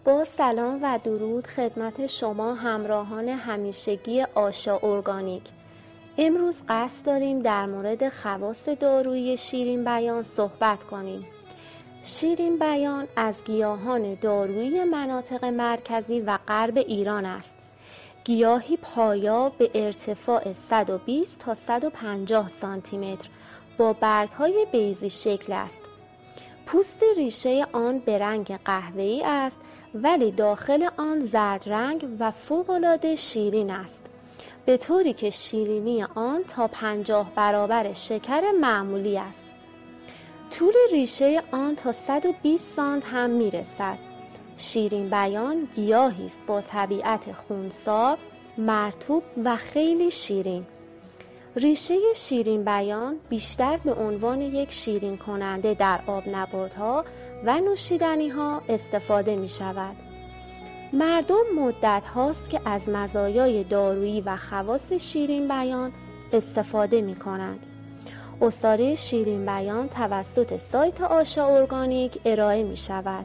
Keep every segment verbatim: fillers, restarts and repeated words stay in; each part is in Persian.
با سلام و درود خدمت شما همراهان همیشگی آشا ارگانیک. امروز قصد داریم در مورد خواص دارویی شیرین بیان صحبت کنیم. شیرین بیان از گیاهان دارویی مناطق مرکزی و غرب ایران است. گیاهی پایاب به ارتفاع صد و بیست تا صد و پنجاه سانتی متر با برگ‌های بیضی شکل است. پوست ریشه آن به رنگ قهوه‌ای است ولی داخل آن زرد رنگ و فوق‌العاده شیرین است، به طوری که شیرینی آن تا پنجاه برابر شکر معمولی است. طول ریشه آن تا صد و بیست سانت هم میرسد. شیرین بیان گیاهی است با طبیعت خنثی، مرطوب و خیلی شیرین. ریشه شیرین بیان بیشتر به عنوان یک شیرین کننده در آب نبات‌ها و نوشیدنی ها استفاده می شود. مردم مدت هاست که از مزایای دارویی و خواص شیرین بیان استفاده می کنند. عصاره شیرین بیان توسط سایت آشا ارگانیک ارائه می شود.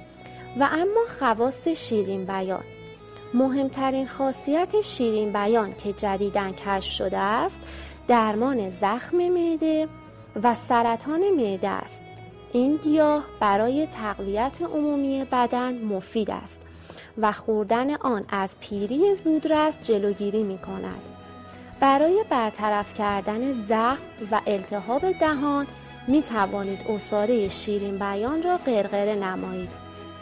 و اما خواص شیرین بیان، مهمترین خاصیت شیرین بیان که جدیداً کشف شده است درمان زخم معده و سرطان معده است. این گیاه برای تقویت عمومی بدن مفید است و خوردن آن از پیری زودرس جلوگیری می کند. برای برطرف کردن زخم و التهاب دهان می توانید عصاره شیرین بیان را غرغره نمایید.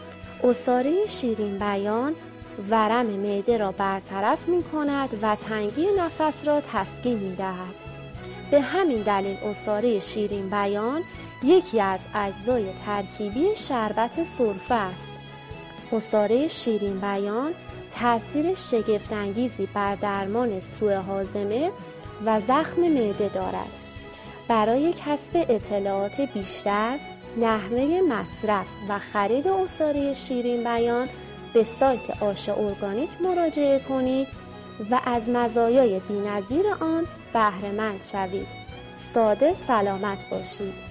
عصاره شیرین بیان ورم معده را برطرف می کند و تنگی نفس را تسکین می دهد. به همین دلیل عصاره شیرین بیان یکی از اجزای ترکیبی شربت سرفه است. عصاره شیرین بیان تأثیر شگفت‌انگیزی بر درمان سوء هاضمه و زخم معده دارد. برای کسب اطلاعات بیشتر، نحوه مصرف و خرید عصاره شیرین بیان به سایت آشا ارگانیک مراجعه کنید و از مزایای بی‌نظیر آن بهره مند شوید. ساده سلامت باشید.